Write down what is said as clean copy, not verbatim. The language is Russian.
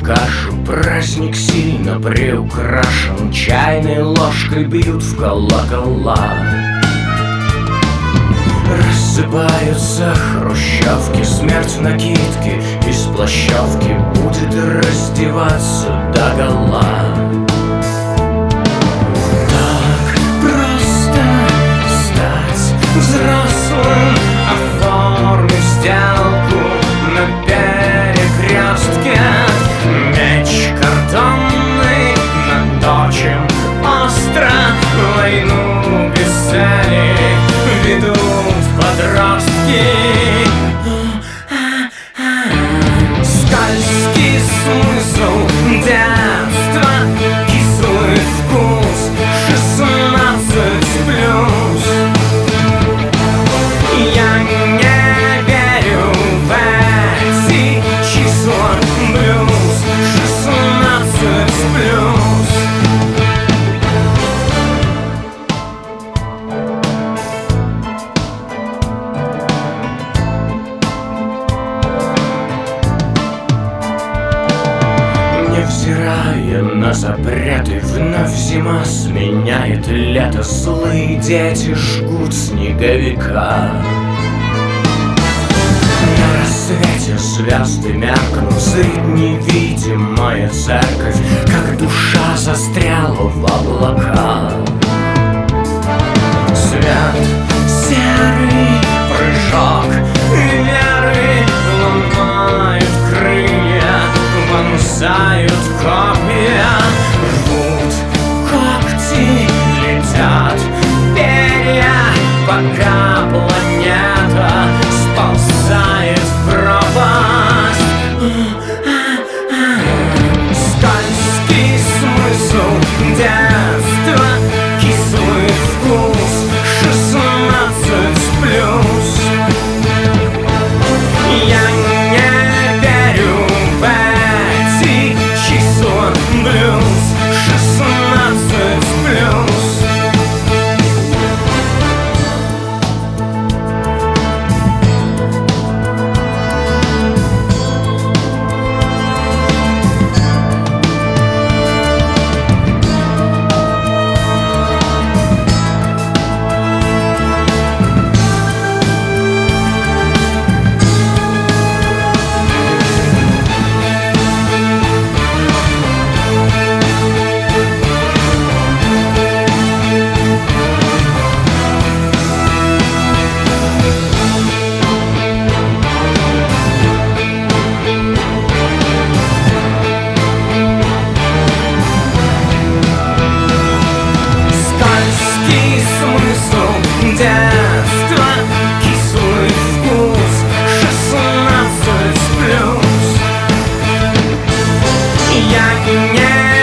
кашу. Праздник сильно приукрашен, чайной ложкой бьют в колокола. Рассыпаются хрущевки, смерть в накидке из плащевки будет раздеваться догола. Так просто стать взрослым, оформив сделку на перекрестке. Меч картонный наточим остро, войну без цели ведут подростки. Скользкий смысл детства, кислый вкус 16+. Я не верю в эти числа, блюз 16+. Невзирая на запреты, вновь зима сменяет лето. Злые дети жгут снеговика. На рассвете звезды меркнут, зрит невидимая церковь, как душа застряла в облаках. Свет серый, прыжок веры, ломают крылья, вонзают копья, рвут когти, летят перья, пока планета сползает в пропасть. Скользкий смысл детства, кислый вкус 16+. Я не верю в эти числа, блюз 16+. Детство, кислый вкус 16+. Я не